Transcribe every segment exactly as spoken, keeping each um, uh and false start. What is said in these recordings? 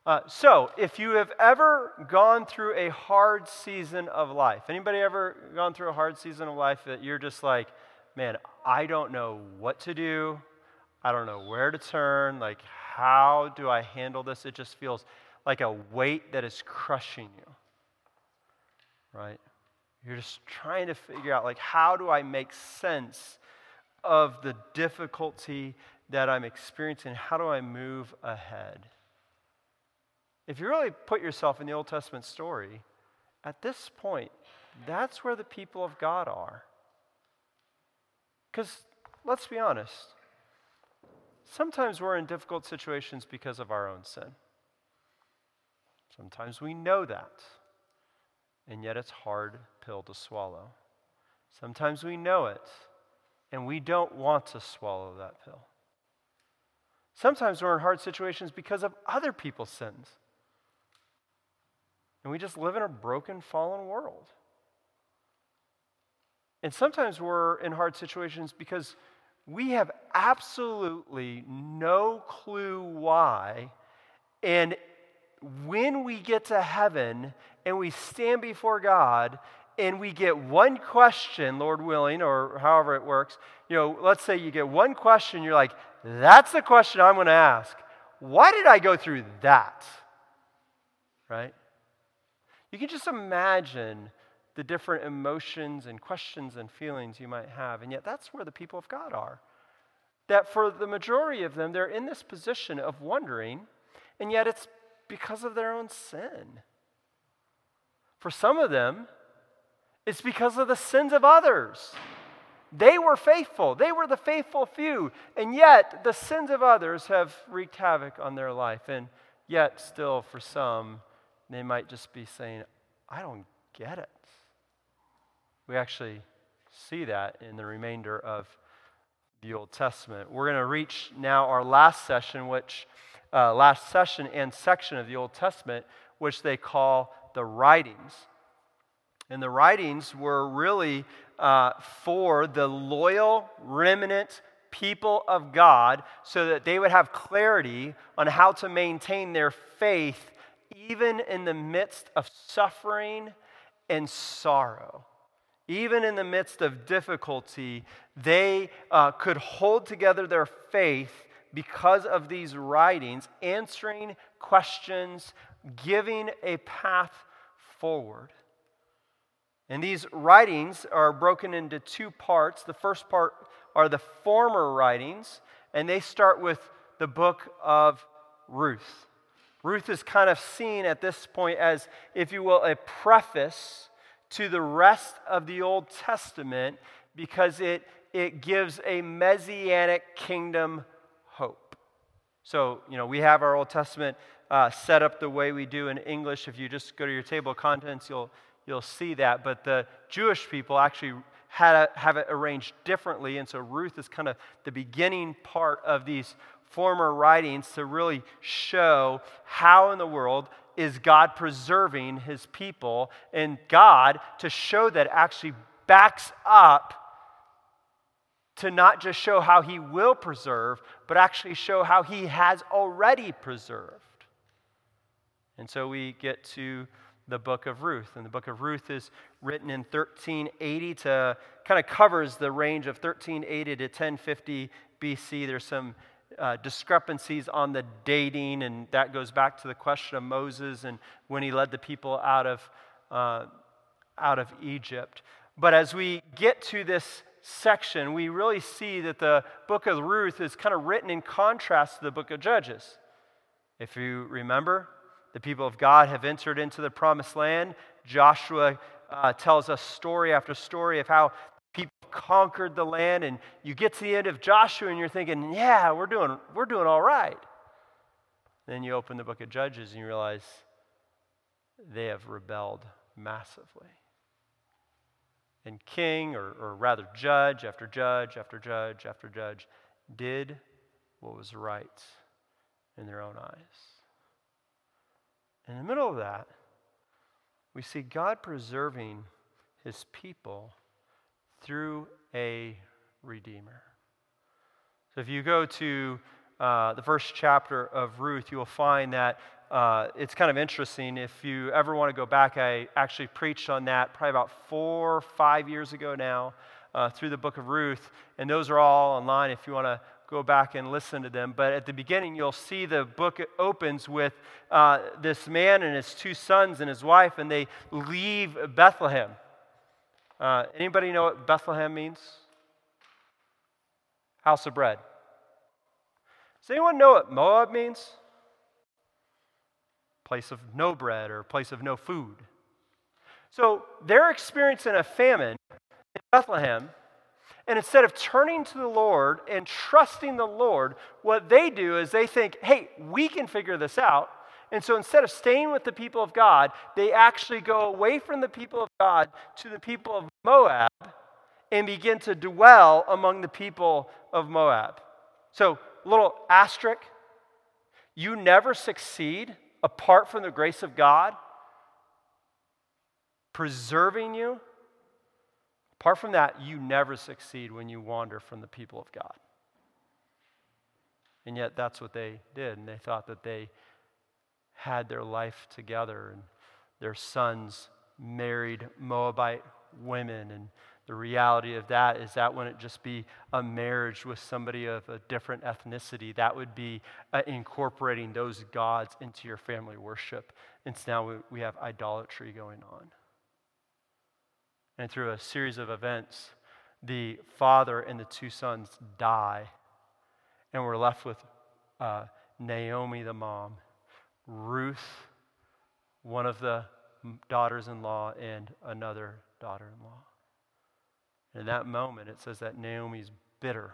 Uh, so, if you have ever gone through a hard season of life, anybody ever gone through a hard season of life that you're just like, man, I don't know what to do, I don't know where to turn, like, how do I handle this? It just feels like a weight that is crushing you, right? You're just trying to figure out, like, how do I make sense of the difficulty that I'm experiencing? How do I move ahead? If you really put yourself in the Old Testament story, at this point, that's where the people of God are. Because, let's be honest, sometimes we're in difficult situations because of our own sin. Sometimes we know that, and yet it's a hard pill to swallow. Sometimes we know it, and we don't want to swallow that pill. Sometimes we're in hard situations because of other people's sins. And we just live in a broken, fallen world. And sometimes we're in hard situations because we have absolutely no clue why. And when we get to heaven and we stand before God and we get one question, Lord willing, or however it works, you know, let's say you get one question, you're like, that's the question I'm going to ask. Why did I go through that? Right? You can just imagine the different emotions and questions and feelings you might have. And yet that's where the people of God are. That for the majority of them, they're in this position of wondering, and yet it's because of their own sin. For some of them, it's because of the sins of others. They were faithful. They were the faithful few. And yet the sins of others have wreaked havoc on their life. And yet still for some, they might just be saying, I don't get it. We actually see that in the remainder of the Old Testament. We're going to reach now our last session, which uh, last session and section of the Old Testament, which they call the writings. And the writings were really uh, for the loyal remnant people of God so that they would have clarity on how to maintain their faith even in the midst of suffering and sorrow. Even in the midst of difficulty, they uh, could hold together their faith because of these writings, answering questions, giving a path forward. And these writings are broken into two parts. The first part are the former writings, and they start with the book of Ruth. Ruth is kind of seen at this point as, if you will, a preface to the rest of the Old Testament because it, it gives a messianic kingdom hope. So, you know, we have our Old Testament uh, set up the way we do in English. If you just go to your table of contents, you'll you'll see that. But the Jewish people actually had a, have it arranged differently, and so Ruth is kind of the beginning part of these former writings to really show how in the world is God preserving his people, and God to show that actually backs up to not just show how he will preserve, but actually show how he has already preserved. And so we get to the book of Ruth. And the book of Ruth is written in thirteen eighty to, kind of covers the range of thirteen eighty to ten fifty B C. There's some uh, discrepancies on the dating, and that goes back to the question of Moses and when he led the people out of, uh, out of Egypt. But as we get to this section, we really see that the book of Ruth is kind of written in contrast to the book of Judges. If you remember, the people of God have entered into the promised land. Joshua uh, tells us story after story of how people conquered the land, and you get to the end of Joshua and you're thinking, yeah, we're doing, we're doing all right. Then you open the book of Judges and you realize they have rebelled massively. And king, or, or rather judge after judge after judge after judge, did what was right in their own eyes. In the middle of that, we see God preserving his people through a redeemer. So if you go to uh, the first chapter of Ruth, you will find that uh, it's kind of interesting. If you ever want to go back, I actually preached on that probably about four or five years ago now uh, through the book of Ruth, and those are all online if you want to go back and listen to them. But at the beginning, you'll see the book opens with uh, this man and his two sons and his wife, and they leave Bethlehem. Uh, anybody know what Bethlehem means? House of bread. Does anyone know what Moab means? Place of no bread or place of no food. So they're experiencing a famine in Bethlehem, and instead of turning to the Lord and trusting the Lord, what they do is they think, hey, we can figure this out. And so instead of staying with the people of God, they actually go away from the people of God to the people of Moab and begin to dwell among the people of Moab. So, little asterisk, you never succeed apart from the grace of God preserving you. Apart from that, you never succeed when you wander from the people of God. And yet that's what they did, and they thought that they had their life together, and their sons married Moabite women, and the reality of that is that wouldn't just be a marriage with somebody of a different ethnicity. That would be uh, incorporating those gods into your family worship. And so now we, we have idolatry going on. And through a series of events, the father and the two sons die, and we're left with uh, Naomi, the mom, Ruth, one of the daughters-in-law, and another daughter-in-law. In that moment, it says that Naomi's bitter.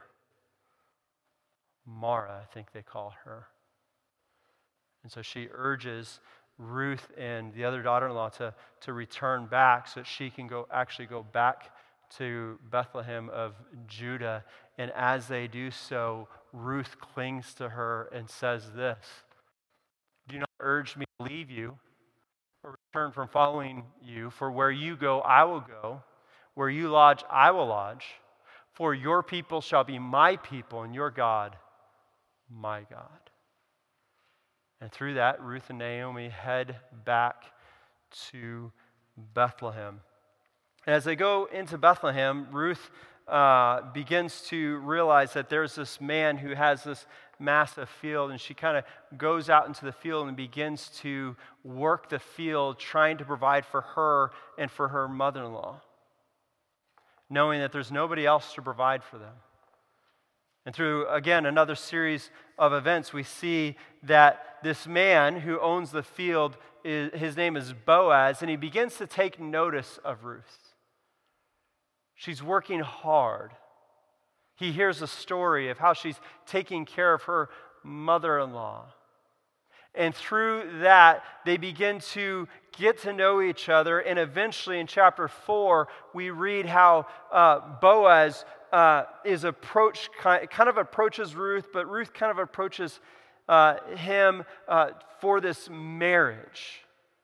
Mara, I think they call her. And so she urges Ruth and the other daughter-in-law to, to return back so that she can go actually go back to Bethlehem of Judah. And as they do so, Ruth clings to her and says this, "Do not urge me to leave you or return from following you, for where you go, I will go. Where you lodge, I will lodge. For your people shall be my people, and your God, my God." And through that, Ruth and Naomi head back to Bethlehem. And as they go into Bethlehem, Ruth uh, begins to realize that there's this man who has this massive field, and she kind of goes out into the field and begins to work the field, trying to provide for her and for her mother-in-law, knowing that there's nobody else to provide for them. And through, again, another series of events, we see that this man who owns the field, is, his name is Boaz, and he begins to take notice of Ruth. She's working hard. He hears a story of how she's taking care of her mother-in-law. And through that, they begin to get to know each other. And eventually in chapter four, we read how uh, Boaz uh, is approached, kind of approaches Ruth, but Ruth kind of approaches uh, him uh, for this marriage.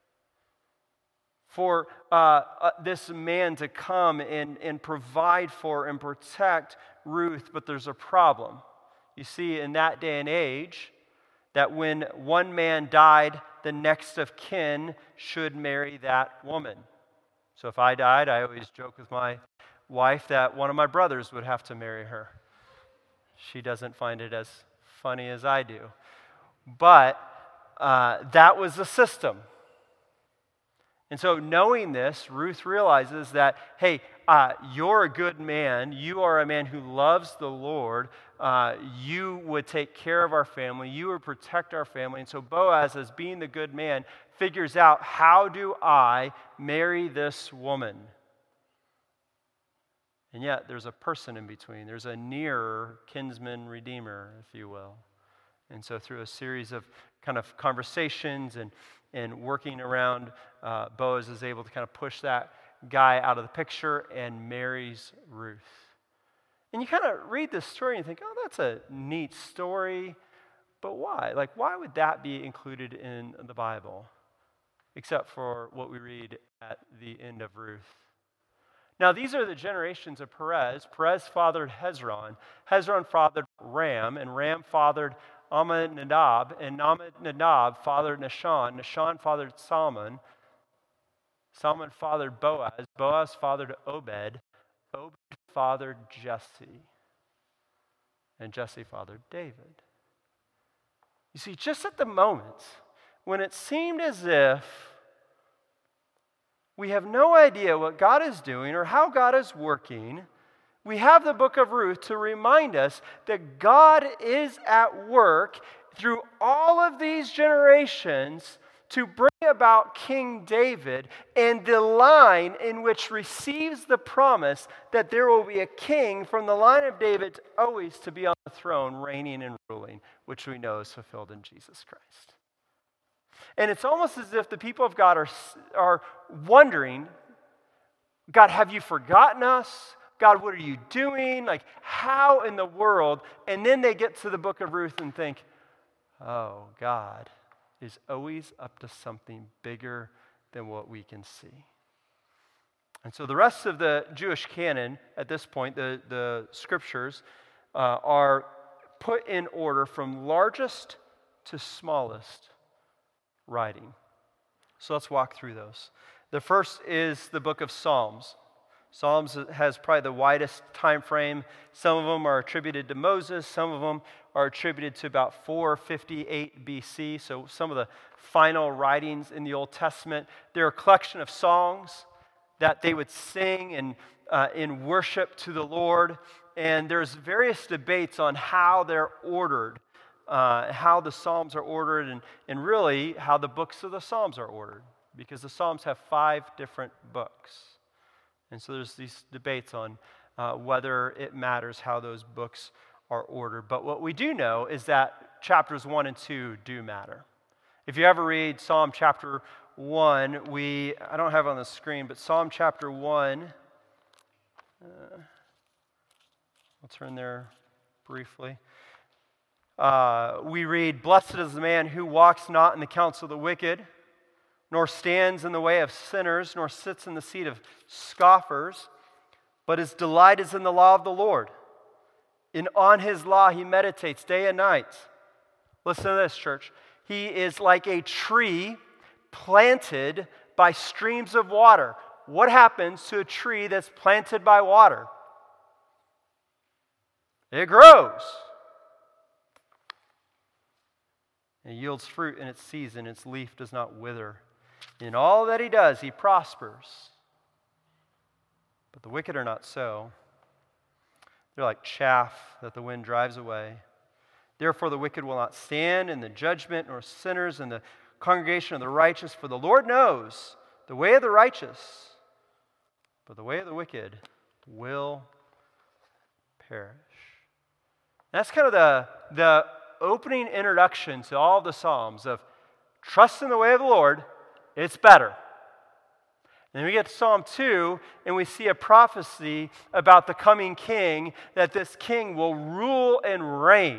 For uh, uh, this man to come and, and provide for and protect Ruth, but there's a problem. You see, in that day and age, that when one man died, the next of kin should marry that woman. So if I died, I always joke with my wife that one of my brothers would have to marry her. She doesn't find it as funny as I do. But uh, that was the system. And so knowing this, Ruth realizes that, hey, uh, you're a good man. You are a man who loves the Lord. Uh, you would take care of our family. You would protect our family. And so Boaz, as being the good man, figures out, how do I marry this woman? And yet there's a person in between. There's a nearer kinsman redeemer, if you will. And so through a series of kind of conversations and and working around, uh, Boaz is able to kind of push that guy out of the picture and marries Ruth. And you kind of read this story and think, oh, that's a neat story, but why? Like, why would that be included in the Bible, except for what we read at the end of Ruth? Now, these are the generations of Perez. Perez fathered Hezron. Hezron fathered Ram, and Ram fathered Amminadab, and Amminadab fathered Nahshon. Nahshon fathered Salmon. Salmon fathered Boaz. Boaz fathered Obed. Obed fathered Jesse. And Jesse fathered David. You see, just at the moment when it seemed as if we have no idea what God is doing or how God is working, we have the book of Ruth to remind us that God is at work through all of these generations to bring about King David and the line in which receives the promise that there will be a king from the line of David always to be on the throne, reigning and ruling, which we know is fulfilled in Jesus Christ. And it's almost as if the people of God are, are wondering, God, have you forgotten us? God, what are you doing? Like, how in the world? And then they get to the book of Ruth and think, oh, God is always up to something bigger than what we can see. And so the rest of the Jewish canon at this point, the, the scriptures, uh, are put in order from largest to smallest writing. So let's walk through those. The first is the book of Psalms. Psalms has probably the widest time frame. Some of them are attributed to Moses. Some of them are attributed to about four fifty-eight B C. So some of the final writings in the Old Testament. They're a collection of songs that they would sing in, uh, in worship to the Lord. And there's various debates on how they're ordered, uh, how the Psalms are ordered, and, and really how the books of the Psalms are ordered. Because the Psalms have five different books. And so there's these debates on uh, whether it matters how those books are ordered. But what we do know is that chapters one and two do matter. If you ever read Psalm chapter one, we, I don't have it on the screen, but Psalm chapter one, uh, I'll turn there briefly. Uh, we read, "Blessed is the man who walks not in the counsel of the wicked, nor stands in the way of sinners, nor sits in the seat of scoffers, but his delight is in the law of the Lord. And on his law he meditates day and night." Listen to this, church. "He is like a tree planted by streams of water." What happens to a tree that's planted by water? It grows. It yields fruit in its season. Its leaf does not wither. In all that he does, he prospers. But the wicked are not so. They're like chaff that the wind drives away. Therefore the wicked will not stand in the judgment, nor sinners in the congregation of the righteous. For the Lord knows the way of the righteous, but the way of the wicked will perish. That's kind of the, the opening introduction to all the Psalms of trust in the way of the Lord. It's better. And then we get to Psalm two, and we see a prophecy about the coming king, that this king will rule and reign.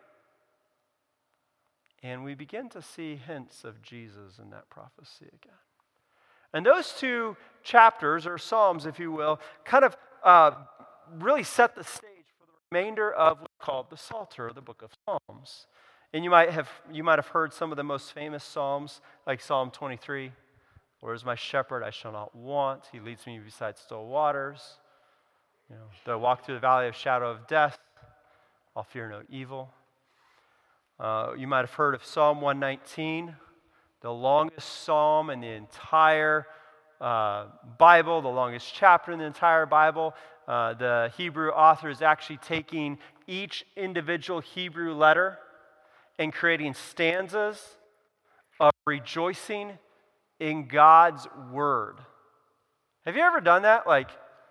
And we begin to see hints of Jesus in that prophecy again. And those two chapters, or Psalms, if you will, kind of uh, really set the stage for the remainder of what's called the Psalter, or the book of Psalms. And you might have you might have heard some of the most famous Psalms, like Psalm twenty-three. "Where is my shepherd? I shall not want. He leads me beside still waters. You know, though I walk through the valley of shadow of death, I'll fear no evil." Uh, you might have heard of Psalm one nineteen, the longest psalm in the entire uh, Bible, the longest chapter in the entire Bible. Uh, the Hebrew author is actually taking each individual Hebrew letter and creating stanzas of rejoicing in God's word. Have you ever done that? Like,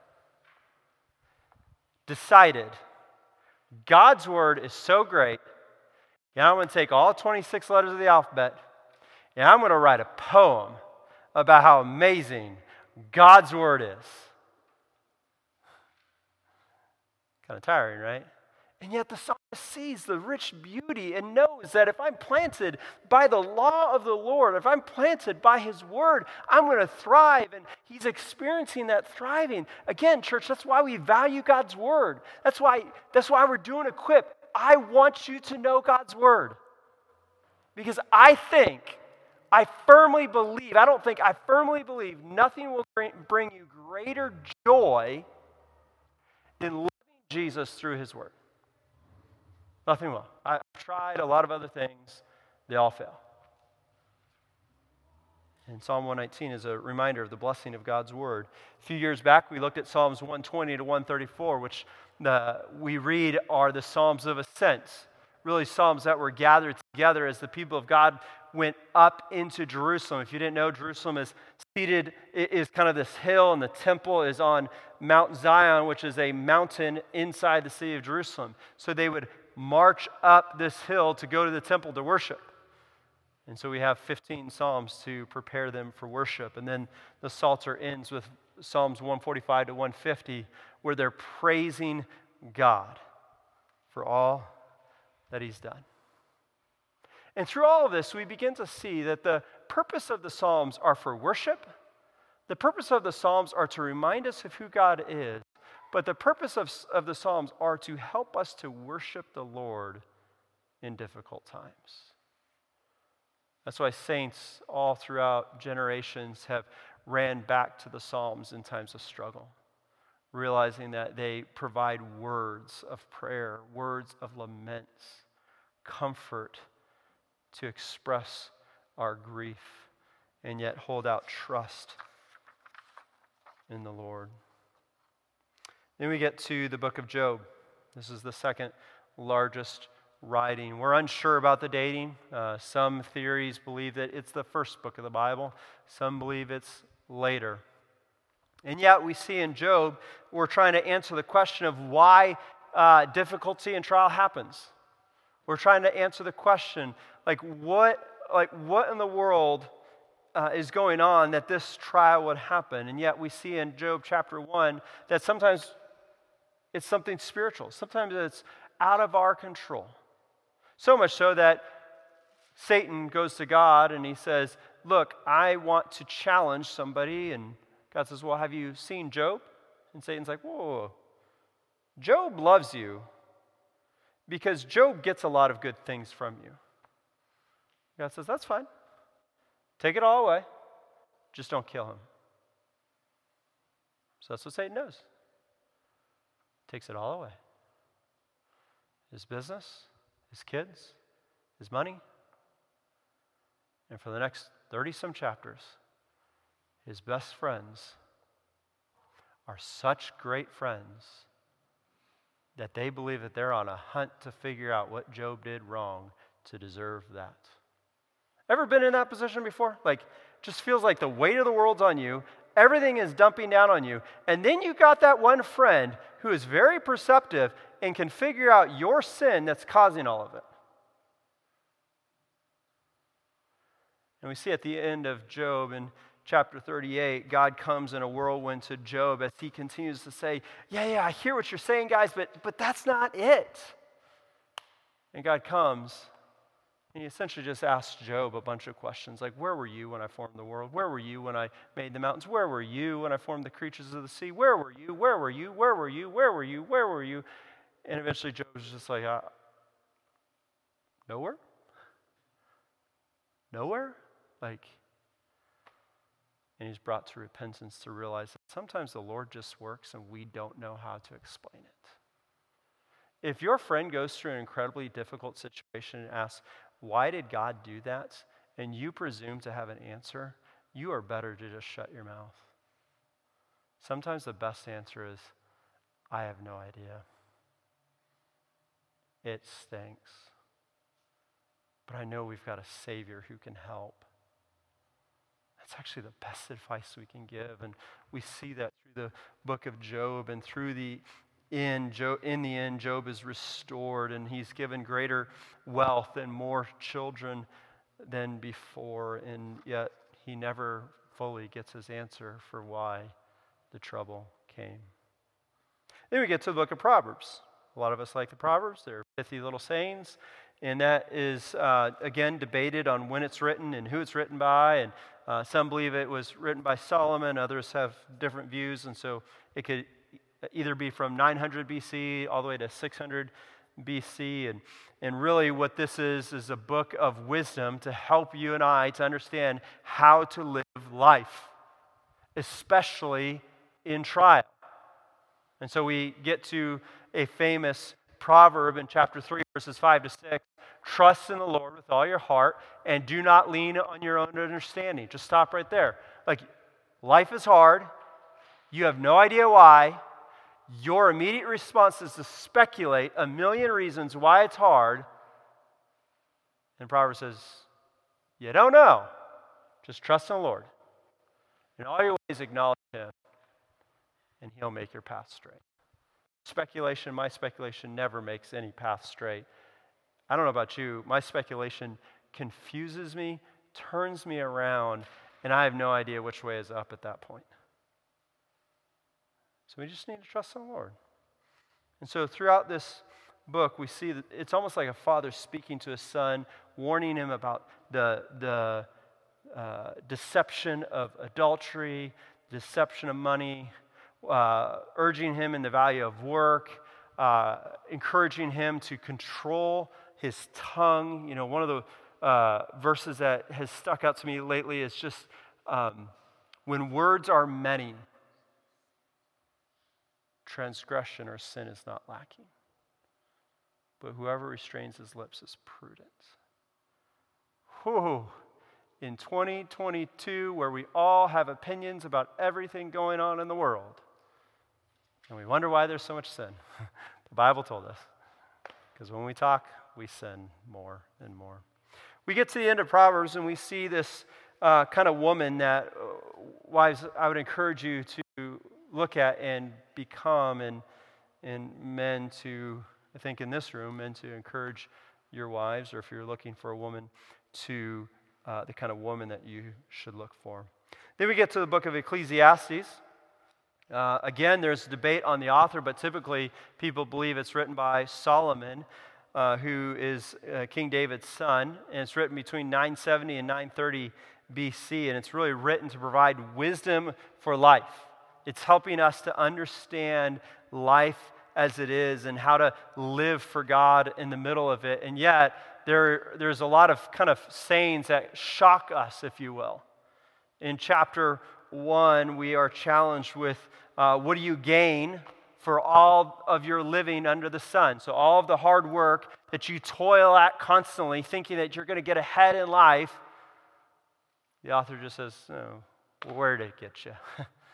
decided, God's word is so great, and I'm going to take all twenty-six letters of the alphabet, and I'm going to write a poem about how amazing God's word is. Kind of tiring, right? And yet the Psalms sees the rich beauty and knows that if I'm planted by the law of the Lord, if I'm planted by his word, I'm going to thrive. And he's experiencing that thriving. Again, church, that's why we value God's word. That's why, that's why we're doing Equip. I want you to know God's word. Because I think, I firmly believe, I don't think, I firmly believe nothing will bring you greater joy than living Jesus through his word. Nothing will. I've tried a lot of other things. They all fail. And Psalm one nineteen is a reminder of the blessing of God's word. A few years back, we looked at Psalms one twenty to one thirty-four, which uh, we read are the Psalms of Ascent. Really Psalms that were gathered together as the people of God went up into Jerusalem. If you didn't know, Jerusalem is seated, is kind of this hill, and the temple is on Mount Zion, which is a mountain inside the city of Jerusalem. So they would march up this hill to go to the temple to worship. And so we have fifteen Psalms to prepare them for worship. And then the Psalter ends with Psalms one forty-five to one fifty, where they're praising God for all that he's done. And through all of this, we begin to see that the purpose of the Psalms are for worship. The purpose of the Psalms are to remind us of who God is. But the purpose of, of the Psalms are to help us to worship the Lord in difficult times. That's why saints all throughout generations have ran back to the Psalms in times of struggle, realizing that they provide words of prayer, words of laments, comfort to express our grief, and yet hold out trust in the Lord. Then we get to the book of Job. This is the second largest writing. We're unsure about the dating. Uh, some theories believe that it's the first book of the Bible. Some believe it's later. And yet we see in Job, we're trying to answer the question of why uh, difficulty and trial happens. We're trying to answer the question, like what, like what in the world uh, is going on that this trial would happen? And yet we see in Job chapter one that sometimes it's something spiritual. Sometimes it's out of our control. So much so that Satan goes to God and he says, look, I want to challenge somebody. And God says, well, have you seen Job? And Satan's like, whoa, whoa, whoa. Job loves you because Job gets a lot of good things from you. God says, that's fine. Take it all away. Just don't kill him. So that's what Satan does. Takes it all away. His business, his kids, his money. And for the next thirty-some chapters, his best friends are such great friends that they believe that they're on a hunt to figure out what Job did wrong to deserve that. Ever been in that position before? Like, just feels like the weight of the world's on you. Everything is dumping down on you. And then you got that one friend who is very perceptive and can figure out your sin that's causing all of it. And we see at the end of Job in chapter thirty-eight, God comes in a whirlwind to Job as he continues to say, yeah, yeah, I hear what you're saying, guys, but, but that's not it. And God comes and he essentially just asks Job a bunch of questions like, where were you when I formed the world? Where were you when I made the mountains? Where were you when I formed the creatures of the sea? Where were you? Where were you? Where were you? Where were you? Where were you? And eventually Job was just like, uh, nowhere? Nowhere? Like, and he's brought to repentance to realize that sometimes the Lord just works and we don't know how to explain it. If your friend goes through an incredibly difficult situation and asks, why did God do that? And you presume to have an answer, you are better to just shut your mouth. Sometimes the best answer is, I have no idea. It stinks. But I know we've got a Savior who can help. That's actually the best advice we can give. And we see that through the book of Job, and through the end, Job, in the end, Job is restored and he's given greater wealth and more children than before. And yet he never fully gets his answer for why the trouble came. Then we get to the book of Proverbs. A lot of us like the Proverbs. They're pithy little sayings. And that is, uh, again, debated on when it's written and who it's written by. And uh, some believe it was written by Solomon. Others have different views. And so it could either be from nine hundred B C all the way to six hundred B C. And, and really what this is, is a book of wisdom to help you and I to understand how to live life, especially in trial. And so we get to a famous proverb in chapter three, verses five to six. Trust in the Lord with all your heart and do not lean on your own understanding. Just stop right there. Like, life is hard. You have no idea why. Your immediate response is to speculate a million reasons why it's hard. And Proverbs says, you don't know. Just trust in the Lord. In all your ways acknowledge Him, and He'll make your path straight. Speculation, my speculation never makes any path straight. I don't know about you, my speculation confuses me, turns me around, and I have no idea which way is up at that point. So we just need to trust in the Lord. And so throughout this book, we see that it's almost like a father speaking to his son, warning him about the, the uh, deception of adultery, deception of money, uh, urging him in the value of work, uh, encouraging him to control his tongue. You know, one of the uh, verses that has stuck out to me lately is just um, when words are many, transgression or sin is not lacking. But whoever restrains his lips is prudent. Whew. In twenty twenty-two, where we all have opinions about everything going on in the world, and we wonder why there's so much sin. The Bible told us. Because when we talk, we sin more and more. We get to the end of Proverbs and we see this uh, kind of woman that, uh, wives, I would encourage you to look at and become, and, and men to, I think in this room, men to encourage your wives, or if you're looking for a woman, to uh, the kind of woman that you should look for. Then we get to the book of Ecclesiastes. Uh, again, there's debate on the author, but typically people believe it's written by Solomon, uh, who is uh, King David's son, and it's written between nine seventy and nine thirty B C, and it's really written to provide wisdom for life. It's helping us to understand life as it is and how to live for God in the middle of it, and yet there, there's a lot of kind of sayings that shock us, if you will. In chapter one, we are challenged with uh, what do you gain for all of your living under the sun? So all of the hard work that you toil at constantly, thinking that you're going to get ahead in life, the author just says, oh, well, where did it get you?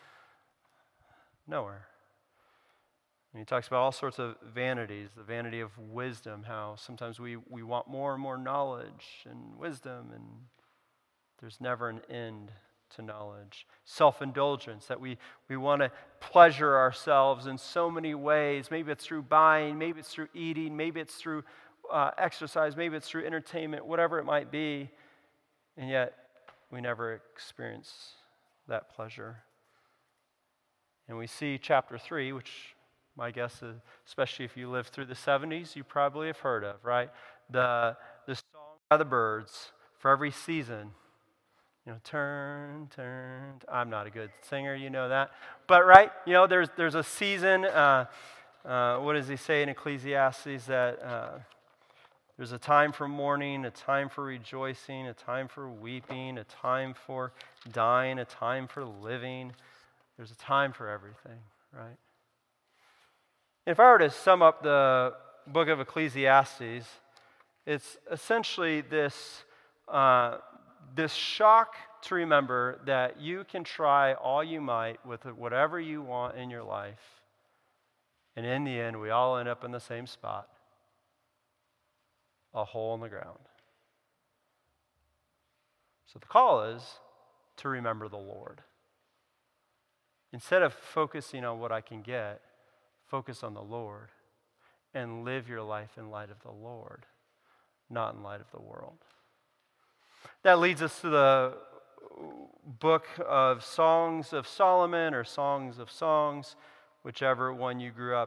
Nowhere. And he talks about all sorts of vanities, the vanity of wisdom, how sometimes we, we want more and more knowledge and wisdom, and there's never an end to knowledge. Self-indulgence, that we, we want to pleasure ourselves in so many ways. Maybe it's through buying, maybe it's through eating, maybe it's through uh, exercise, maybe it's through entertainment, whatever it might be, and yet we never experience that pleasure. And we see chapter three, which my guess is, especially if you lived through the seventies, you probably have heard of, right? The, the song by the birds for every season. You know, turn, turn. I'm not a good singer, you know that. But, right, you know, there's there's a season, uh, uh, what does he say in Ecclesiastes, that uh, there's a time for mourning, a time for rejoicing, a time for weeping, a time for dying, a time for living. There's a time for everything, right? If I were to sum up the book of Ecclesiastes, it's essentially this uh, this shock to remember that you can try all you might with whatever you want in your life, and in the end, we all end up in the same spot, a hole in the ground. So the call is to remember the Lord. Instead of focusing on what I can get, focus on the Lord and live your life in light of the Lord, not in light of the world. That leads us to the book of Songs of Solomon or Songs of Songs, whichever one you grew up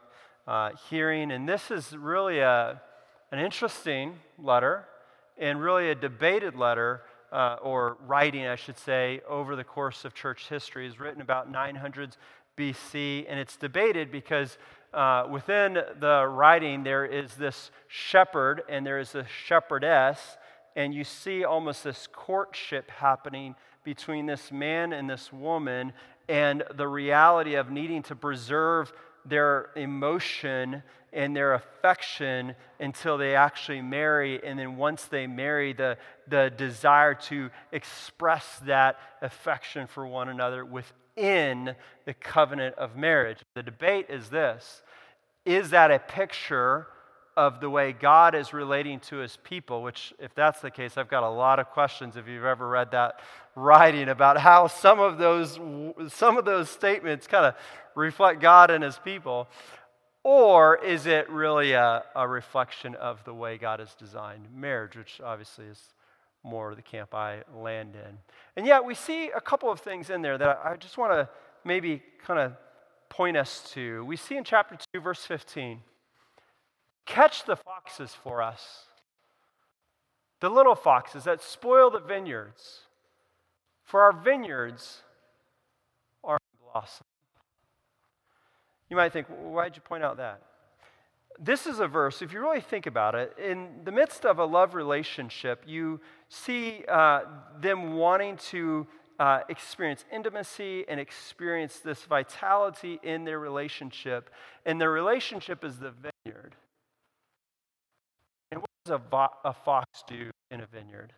uh, hearing. And this is really a, an interesting letter and really a debated letter, uh, or writing, I should say, over the course of church history. It's written about nine hundred B C, and it's debated because uh, within the writing there is this shepherd and there is a shepherdess, and you see almost this courtship happening between this man and this woman, and the reality of needing to preserve their emotion and their affection until they actually marry. And then once they marry, the, the desire to express that affection for one another within the covenant of marriage. The debate is this: is that a picture of the way God is relating to his people? Which, if that's the case, I've got a lot of questions if you've ever read that writing about how some of those some of those statements kind of reflect God and his people. Or is it really a, a reflection of the way God has designed marriage, which obviously is more the camp I land in. And yet we see a couple of things in there that I just want to maybe kind of point us to. We see in chapter two, verse fifteen, catch the foxes for us, the little foxes that spoil the vineyards, for our vineyards are in blossom. You might think, well, why'd you point out that? This is a verse, if you really think about it, in the midst of a love relationship, you see uh, them wanting to uh, experience intimacy and experience this vitality in their relationship. And their relationship is the vineyard. And what does a, vo- a fox do in a vineyard?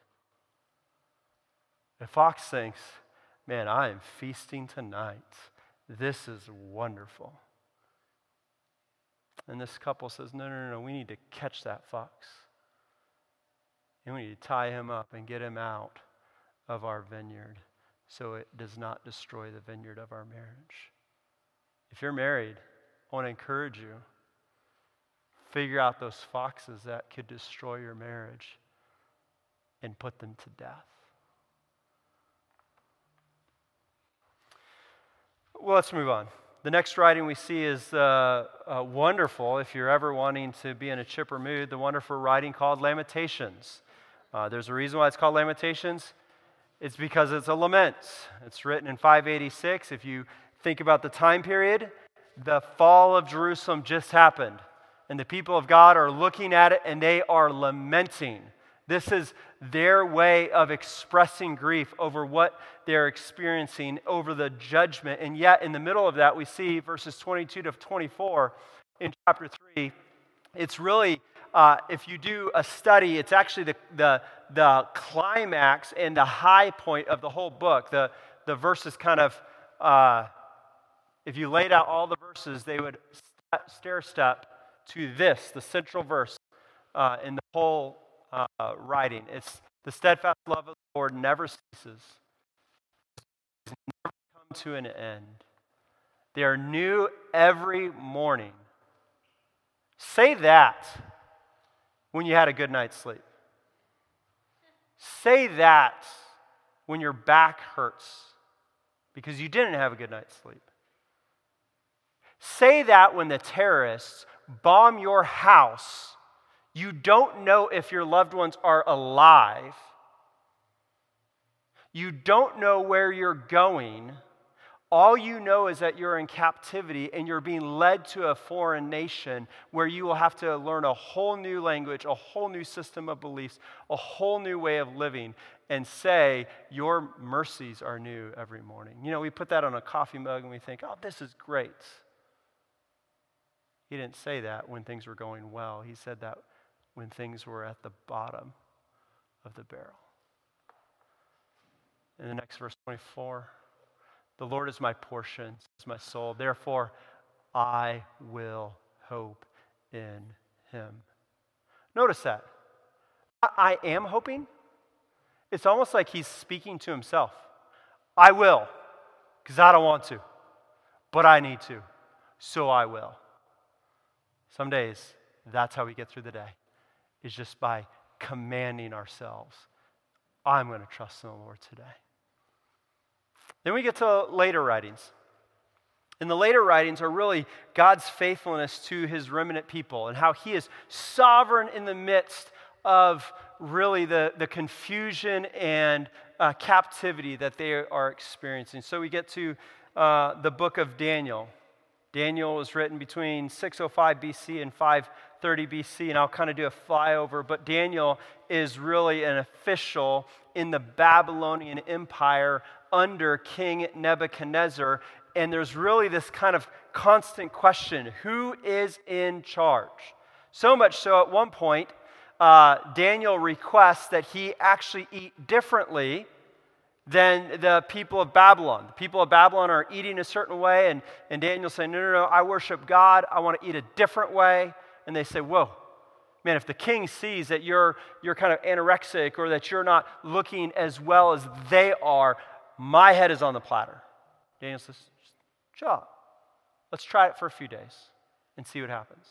A fox thinks, man, I am feasting tonight. This is wonderful. And this couple says, no, no, no, no, we need to catch that fox. And we need to tie him up and get him out of our vineyard so it does not destroy the vineyard of our marriage. If you're married, I want to encourage you, figure out those foxes that could destroy your marriage and put them to death. Well, let's move on. The next writing we see is uh, uh, wonderful, if you're ever wanting to be in a chipper mood, the wonderful writing called Lamentations. Uh, there's a reason why it's called Lamentations. It's because it's a lament. It's written in five eighty-six. If you think about the time period, the fall of Jerusalem just happened. And the people of God are looking at it and they are lamenting. This is their way of expressing grief over what they're experiencing, over the judgment. And yet, in the middle of that, we see verses twenty-two to twenty-four in chapter three. It's really, uh, if you do a study, it's actually the, the, the climax and the high point of the whole book. The, the verses kind of, uh, if you laid out all the verses, they would stair step to this, the central verse uh, in the whole Uh, writing. It's the steadfast love of the Lord never ceases. It's never come to an end. They are new every morning. Say that when you had a good night's sleep. Say that when your back hurts because you didn't have a good night's sleep. Say that when the terrorists bomb your house. You don't know if your loved ones are alive. You don't know where you're going. All you know is that you're in captivity and you're being led to a foreign nation where you will have to learn a whole new language, a whole new system of beliefs, a whole new way of living, and say, your mercies are new every morning. You know, we put that on a coffee mug and we think, oh, this is great. He didn't say that when things were going well. He said that when things were at the bottom of the barrel. In the next verse twenty-four, the Lord is my portion, is my soul. Therefore, I will hope in him. Notice that. I, I am hoping. It's almost like he's speaking to himself. I will, because I don't want to, but I need to, so I will. Some days, that's how we get through the day. Is just by commanding ourselves, I'm going to trust in the Lord today. Then we get to later writings. And the later writings are really God's faithfulness to his remnant people and how he is sovereign in the midst of really the, the confusion and uh, captivity that they are experiencing. So we get to uh, the book of Daniel. Daniel was written between six oh five B C and five thirty B C, and I'll kind of do a flyover, but Daniel is really an official in the Babylonian Empire under King Nebuchadnezzar, and there's really this kind of constant question, who is in charge? So much so at one point, uh, Daniel requests that he actually eat differently than the people of Babylon. The people of Babylon are eating a certain way, and, and Daniel's saying, no, no, no, I worship God, I want to eat a different way. And they say, whoa, man, if the king sees that you're, you're kind of anorexic or that you're not looking as well as they are, my head is on the platter. Daniel says, chill out. Let's try it for a few days and see what happens.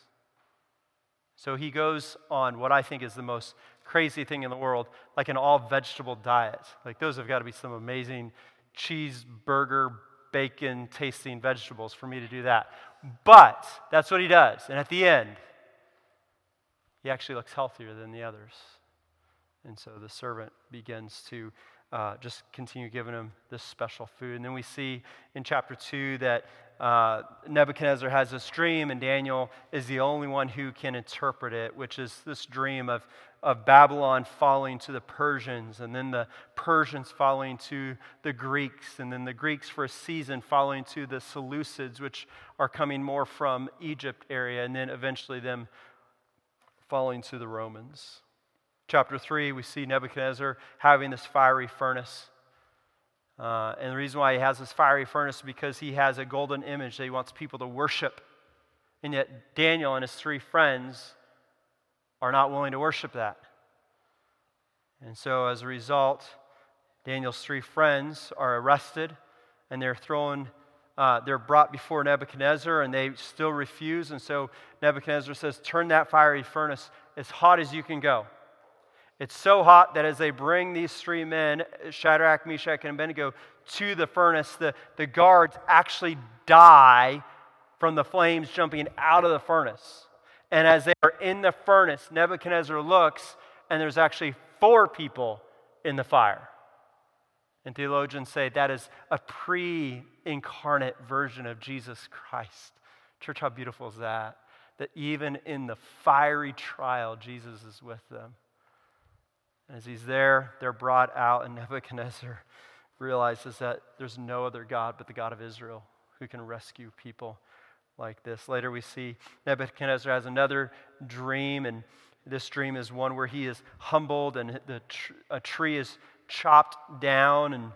So he goes on what I think is the most crazy thing in the world, like an all-vegetable diet. Like those have got to be some amazing cheeseburger, bacon-tasting vegetables for me to do that. But that's what he does. And at the end, he actually looks healthier than the others. And so the servant begins to uh, just continue giving him this special food. And then we see in chapter two that uh, Nebuchadnezzar has this dream, and Daniel is the only one who can interpret it, which is this dream of, of Babylon falling to the Persians, and then the Persians falling to the Greeks, and then the Greeks for a season falling to the Seleucids, which are coming more from Egypt area, and then eventually them falling to the Romans. Chapter three, we see Nebuchadnezzar having this fiery furnace. Uh, and the reason why he has this fiery furnace is because he has a golden image that he wants people to worship. And yet Daniel and his three friends are not willing to worship that. And so as a result, Daniel's three friends are arrested, and they're thrown Uh, they're brought before Nebuchadnezzar, and they still refuse. And so Nebuchadnezzar says, turn that fiery furnace as hot as you can go. It's so hot that as they bring these three men, Shadrach, Meshach, and Abednego, to the furnace, the, the guards actually die from the flames jumping out of the furnace. And as they are in the furnace, Nebuchadnezzar looks, and there's actually four people in the fire. And theologians say that is a pre-incarnate version of Jesus Christ. Church, how beautiful is that? That even in the fiery trial, Jesus is with them. And as he's there, they're brought out, and Nebuchadnezzar realizes that there's no other God but the God of Israel who can rescue people like this. Later we see Nebuchadnezzar has another dream, and this dream is one where he is humbled, and the tr- a tree is chopped down, and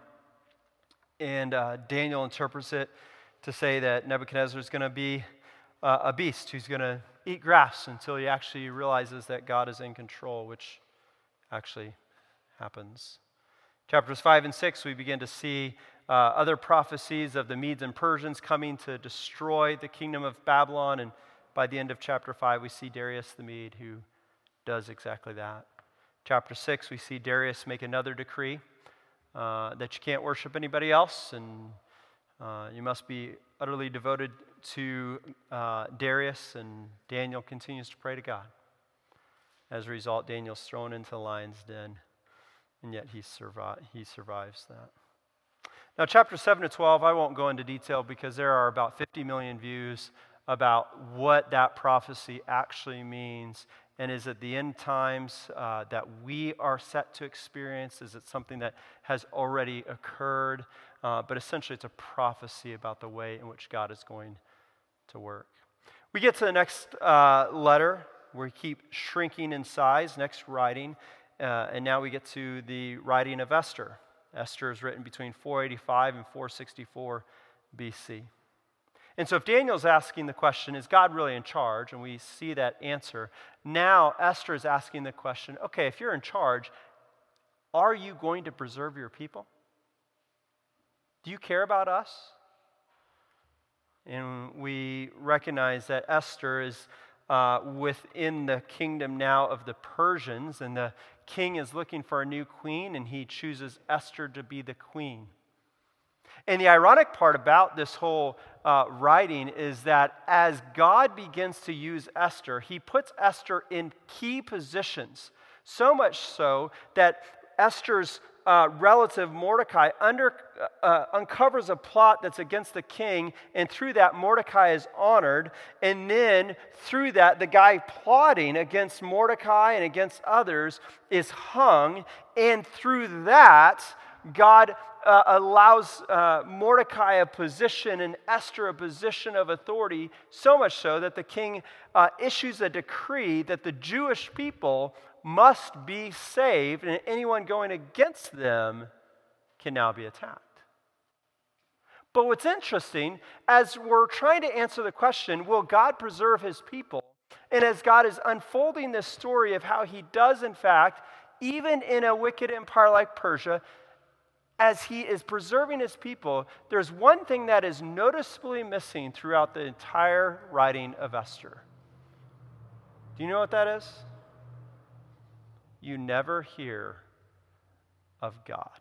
and uh, Daniel interprets it to say that Nebuchadnezzar is going to be uh, a beast who's going to eat grass until he actually realizes that God is in control, which actually happens. Chapters five and six, we begin to see uh, other prophecies of the Medes and Persians coming to destroy the kingdom of Babylon, and by the end of chapter five, we see Darius the Mede who does exactly that. Chapter six, we see Darius make another decree uh, that you can't worship anybody else, and uh, you must be utterly devoted to uh, Darius, and Daniel continues to pray to God. As a result, Daniel's thrown into the lion's den, and yet he, survi- he survives that. Now, chapter seven to twelve, I won't go into detail because there are about fifty million views about what that prophecy actually means. And is it the end times uh, that we are set to experience? Is it something that has already occurred? Uh, but essentially, it's a prophecy about the way in which God is going to work. We get to the next uh, letter. We keep shrinking in size, next writing. Uh, and now we get to the writing of Esther. Esther is written between four eighty-five and four sixty-four B C. And so if Daniel's asking the question, is God really in charge? And we see that answer. Now Esther is asking the question, okay, if you're in charge, are you going to preserve your people? Do you care about us? And we recognize that Esther is uh, within the kingdom now of the Persians, and the king is looking for a new queen, and he chooses Esther to be the queen. And the ironic part about this whole uh, writing is that as God begins to use Esther, he puts Esther in key positions, so much so that Esther's uh, relative Mordecai under, uh, uncovers a plot that's against the king, and through that Mordecai is honored, and then through that the guy plotting against Mordecai and against others is hung, and through that God uh, allows uh, Mordecai a position and Esther a position of authority, so much so that the king uh, issues a decree that the Jewish people must be saved, and anyone going against them can now be attacked. But what's interesting, as we're trying to answer the question, will God preserve his people? And as God is unfolding this story of how he does, in fact, even in a wicked empire like Persia, as he is preserving his people, there's one thing that is noticeably missing throughout the entire writing of Esther. Do you know what that is? You never hear of God.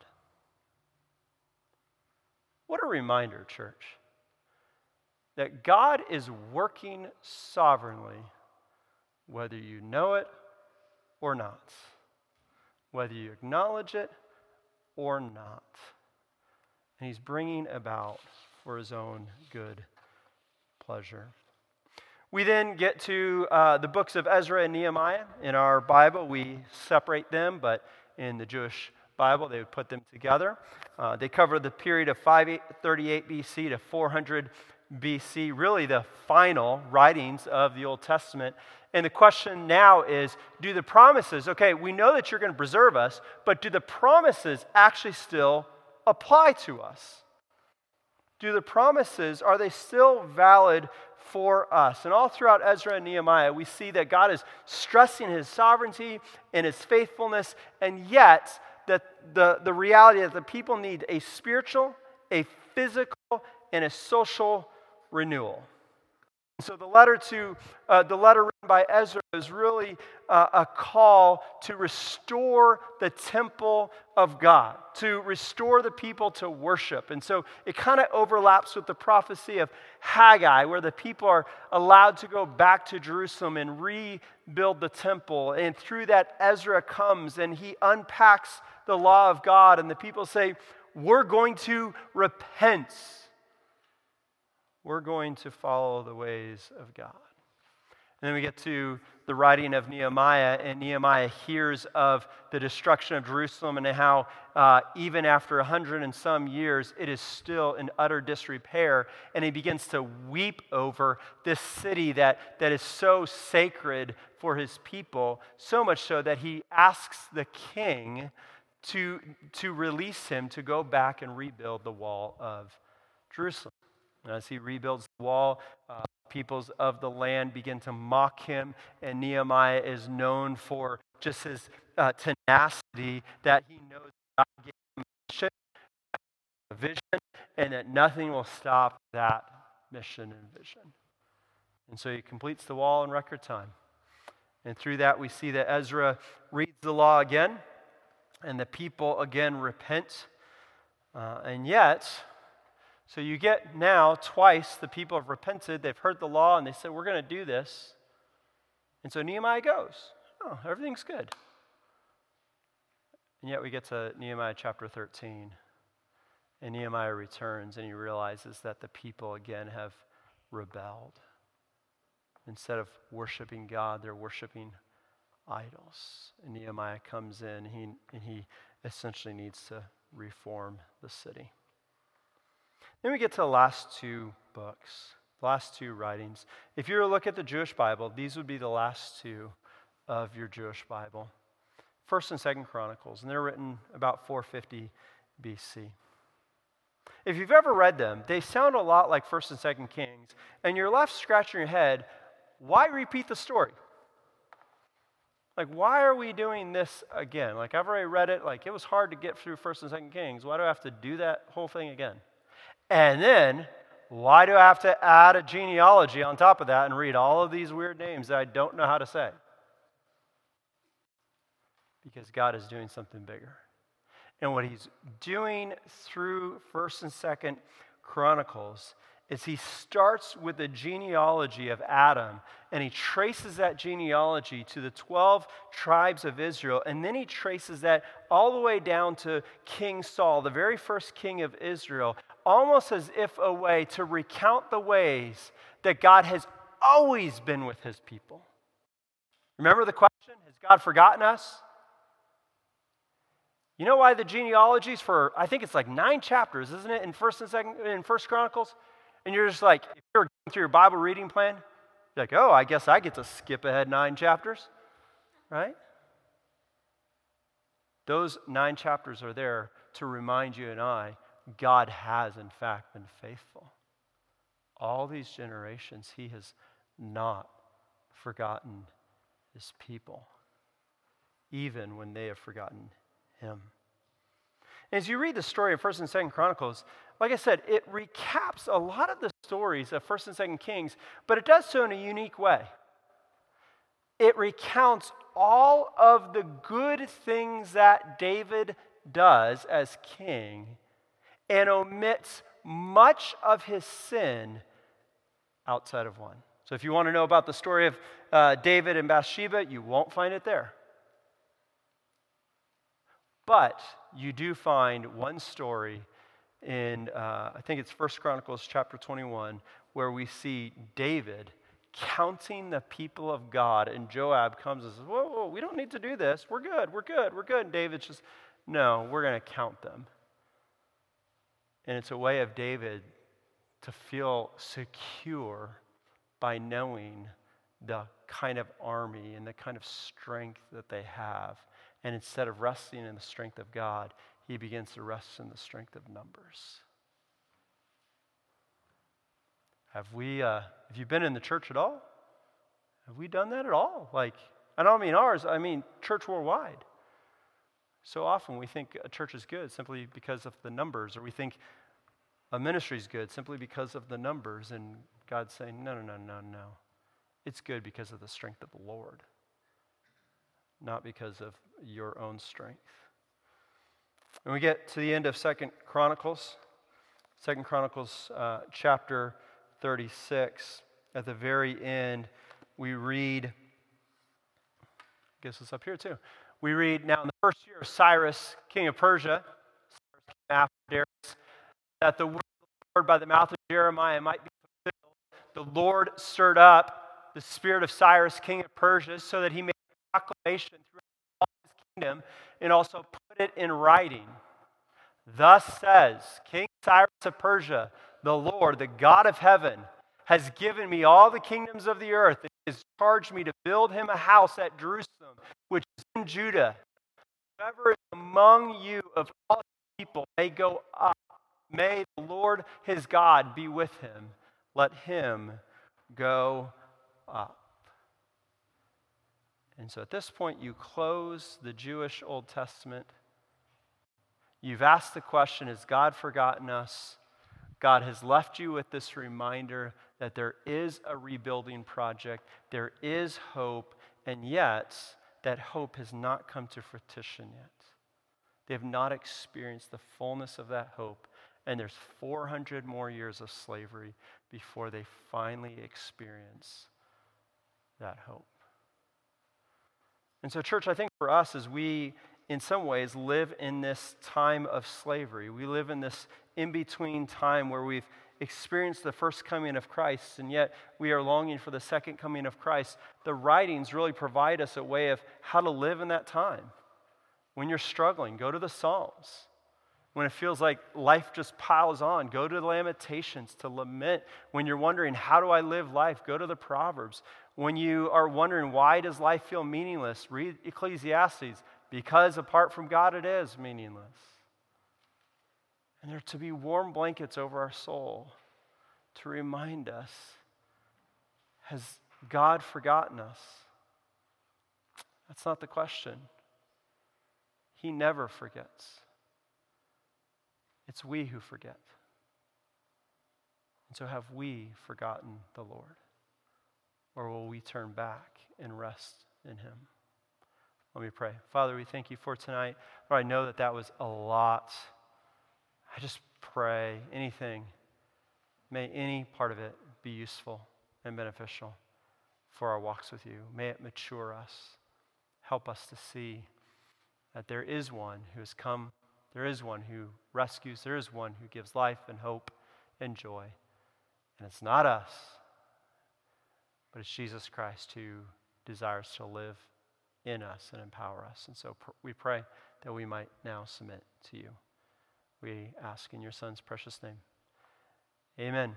What a reminder, church, that God is working sovereignly, whether you know it or not, whether you acknowledge it or not. And he's bringing about for his own good pleasure. We then get to uh, the books of Ezra and Nehemiah. In our Bible, we separate them, but in the Jewish Bible, they would put them together. Uh, they cover the period of five thirty-eight B C to four hundred B C, really the final writings of the Old Testament. And the question now is, do the promises, okay, we know that you're going to preserve us, but do the promises actually still apply to us? Do the promises, are they still valid for us? And all throughout Ezra and Nehemiah, we see that God is stressing his sovereignty and his faithfulness, and yet that the, the reality that the people need a spiritual, a physical, and a social renewal. So the letter to uh, the letter written by Ezra is really uh, a call to restore the temple of God, to restore the people to worship. And so it kind of overlaps with the prophecy of Haggai, where the people are allowed to go back to Jerusalem and rebuild the temple. And through that, Ezra comes and he unpacks the law of God, and the people say, we're going to repent. We're going to follow the ways of God. And then we get to the writing of Nehemiah, and Nehemiah hears of the destruction of Jerusalem and how uh, even after a hundred and some years, it is still in utter disrepair. And he begins to weep over this city that, that is so sacred for his people, so much so that he asks the king to, to release him to go back and rebuild the wall of Jerusalem. And as he rebuilds the wall, uh, peoples of the land begin to mock him, and Nehemiah is known for just his uh, tenacity, that he knows God gave him a mission, a vision, and that nothing will stop that mission and vision. And so he completes the wall in record time. And through that, we see that Ezra reads the law again, and the people again repent. Uh, and yet, so you get now twice the people have repented, they've heard the law, and they said, we're going to do this. And so Nehemiah goes, oh, everything's good. And yet we get to Nehemiah chapter thirteen, and Nehemiah returns, and he realizes that the people again have rebelled. Instead of worshiping God, they're worshiping idols. And Nehemiah comes in, he, and he essentially needs to reform the city. Then we get to the last two books, the last two writings. If you were to look at the Jewish Bible, these would be the last two of your Jewish Bible. First and Second Chronicles, and they're written about four fifty B C. If you've ever read them, they sound a lot like First and Second Kings, and you're left scratching your head, why repeat the story? Like, why are we doing this again? Like, I've already read it, like, it was hard to get through First and Second Kings. Why do I have to do that whole thing again? And then, why do I have to add a genealogy on top of that and read all of these weird names that I don't know how to say? Because God is doing something bigger. And what he's doing through First and Second Chronicles is he starts with the genealogy of Adam, and he traces that genealogy to the twelve tribes of Israel, and then he traces that all the way down to King Saul, the very first king of Israel, almost as if a way to recount the ways that God has always been with his people. Remember the question, has God forgotten us? You know why the genealogies for, I think it's like nine chapters, isn't it, in First and Second, in First Chronicles? And you're just like, if you're going through your Bible reading plan, you're like, oh, I guess I get to skip ahead nine chapters, right? Those nine chapters are there to remind you and I, God has in fact been faithful. All these generations, he has not forgotten his people, even when they have forgotten him. As you read the story of First and Second Chronicles, like I said, it recaps a lot of the stories of First and Second Kings, but it does so in a unique way. It recounts all of the good things that David does as king and omits much of his sin outside of one. So if you want to know about the story of uh, David and Bathsheba, you won't find it there. But you do find one story in, uh, I think it's First Chronicles chapter twenty-one, where we see David counting the people of God, and Joab comes and says, whoa, whoa, we don't need to do this. We're good, we're good, we're good. And David's just, no, we're going to count them. And it's a way of David to feel secure by knowing the kind of army and the kind of strength that they have. And instead of resting in the strength of God, he begins to rest in the strength of numbers. Have we, uh, have you been in the church at all? Have we done that at all? Like, I don't mean ours, I mean church worldwide. So often we think a church is good simply because of the numbers, or we think a ministry is good simply because of the numbers, and God's saying, no, no, no, no, no. It's good because of the strength of the Lord, not because of your own strength. When we get to the end of Second Chronicles, Second Chronicles uh, chapter thirty-six, at the very end, we read, I guess it's up here too. We read, now in the first year of Cyrus, king of Persia, Cyrus came after Darius, that the word of the Lord by the mouth of Jeremiah might be fulfilled. The Lord stirred up the spirit of Cyrus, king of Persia, so that he made a proclamation throughout all his kingdom and also put it in writing. Thus says King Cyrus of Persia, the Lord, the God of heaven, has given me all the kingdoms of the earth and has charged me to build him a house at Jerusalem, which is in Judah. Whoever is among you of all people may go up. May the Lord his God be with him. Let him go up. And so at this point, you close the Jewish Old Testament. You've asked the question, has God forgotten us? God has left you with this reminder that there is a rebuilding project, there is hope, and yet that hope has not come to fruition yet. They have not experienced the fullness of that hope, and there's four hundred more years of slavery before they finally experience that hope. And so, church, I think for us, as we, in some ways, live in this time of slavery, we live in this in-between time where we've experienced the first coming of Christ, and yet we are longing for the second coming of Christ. The writings really provide us a way of how to live in that time. When you're struggling, go to the Psalms. When it feels like life just piles on, go to the Lamentations to lament. When you're wondering, how do I live life? Go to the Proverbs. When you are wondering, why does life feel meaningless? Read Ecclesiastes. Because apart from God, it is meaningless. And they're to be warm blankets over our soul to remind us, has God forgotten us? That's not the question. He never forgets. It's we who forget. And so have we forgotten the Lord? Or will we turn back and rest in him? Let me pray. Father, we thank you for tonight. Lord, I know that that was a lot. I just pray anything, may any part of it be useful and beneficial for our walks with you. May it mature us. Help us to see that there is one who has come. There is one who rescues. There is one who gives life and hope and joy. And it's not us, but it's Jesus Christ who desires to live in us and empower us. And so pr- we pray that we might now submit to you. We ask in your Son's precious name. Amen.